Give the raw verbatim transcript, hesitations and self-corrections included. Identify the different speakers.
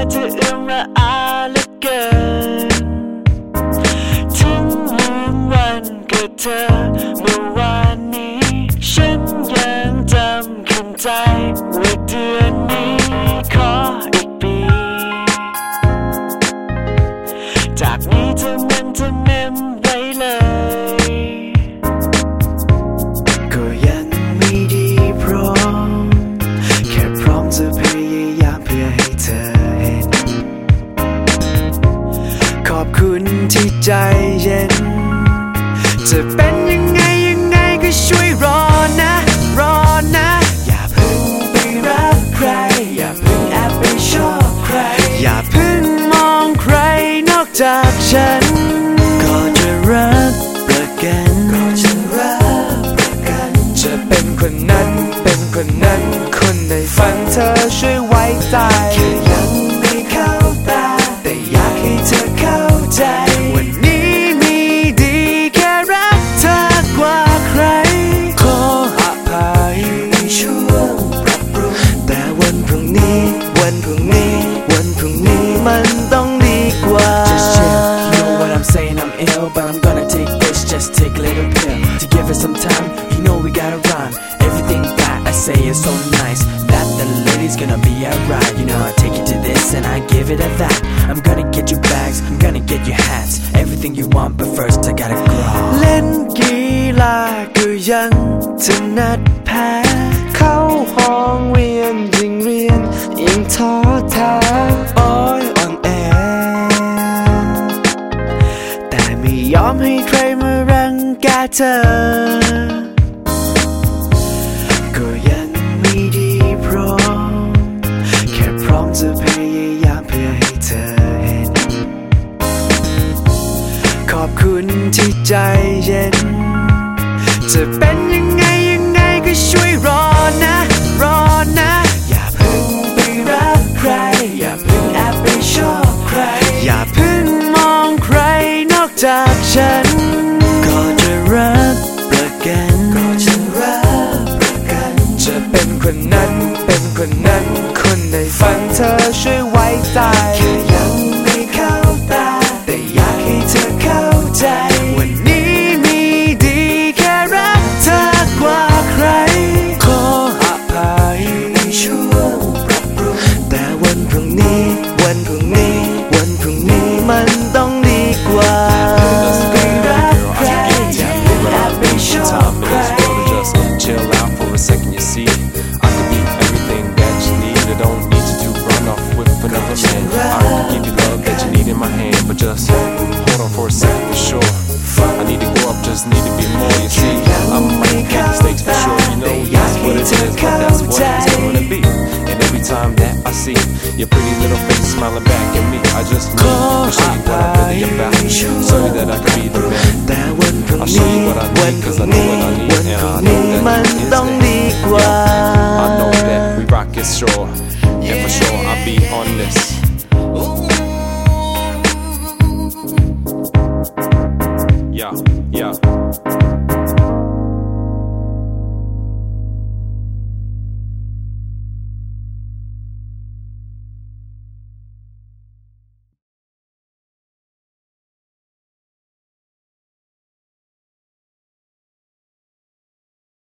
Speaker 1: จะเอื้อมระอาเหลือเกินถึงลืมวันเกิดเธอเมื่อวานนี้ฉันยังจำขึ้นใจว่าเดือนนี้ขออีกปีจากนี้เธอมันจะเมมไว้เลย
Speaker 2: ก็ยังไม่ดีพร้อมแค่พร้อมจะพยายามเพื่อให้เธอเห็นขอบคุณที่ใจเย็นจะเป็นยังไงยังไงก็ช่วยรอนะรอนะอย่าเพิ่งไปรักใครอย่าเพิ่งแอบไปชอบใครอย่าเพิ่งมองใครนอกจากฉันก็จะรักประกันก็จะรักประกันจะเป็นคนนั้นเป็นคนนั้นคนในฝันเธอช่วยไว้ใจแค่ยังไม่เข้าตาแต่อยากให้เธอเข้าใจวันนี้มีดีแค่รักเธอกว่าใครขออภัยในช่วงปรับปรุงแต่วันพรุ่งนี้วันพรุ่งนี้วันพรุ่งนี้มันต้องดีกว่า
Speaker 3: Just chill, you know what I'm saying, I'm ill, but I'm gonna take this, just take a little pill to give it some time, you know we gotta rhyme. Everything that I say is so nice that the lady's gonna be alright. You know I take it to this and I give it a that. I'm gonna get you bags, I'm gonna get you hats, everything you want, but first I gotta grow.
Speaker 2: เล่นกีฬาก็ยังถนัดแพ้เข้าห้องเรียนยิ่งเรียนยิ่งท้อแท้โอ้ยอ่อนแอแต่ไม่ยอมให้ใครมารังแกเธอก็ยังไม่ดีพร้อมแค่พร้อมจะพยายามเพื่อให้เธอเห็นขอบคุณที่ใจเย็นจะเป็นยังไงยังไงก็ช่วยรอนะรอนะอย่าเพิ่งไปรักใครอย่าเพิ่งแอบไปชอบใครอย่าเพิ่งมองใครนอกจากฉันก็จะรักประกันก็จะรักประกันจะเป็นคนนั้นเป็นคนนั้นคนในฝันเธอช่วยไว้ใจแค่ยังไม่เข้าตาแต่อยากให้เธอเข้าใจวันนี้มีดีแค่รักเธอกว่าใครขออภัยในช่วงปรับปรุงแต่วันพรุ่งนี้วันพรุ่งนี้วันพรุ่งนี้มันต้องดีกว่าไปรักใครแอบไปชอบใคร
Speaker 4: Chill out for a second, you see I could be everything that you need I don't need you to run off with another man I can give you love that you need in my hand But just hold on for a second for sure I need to grow up, just need to be more, you see I might make mistakes for sure You know that's what it is, but that's what it's gonna be And every time that I see your pretty little face smiling back at me I just need to show you what I'm really about Show you that I can be the man I'll show you what I need, cause I know what I need And I know that you is there I know that we rock it sure And for sure I'll be on this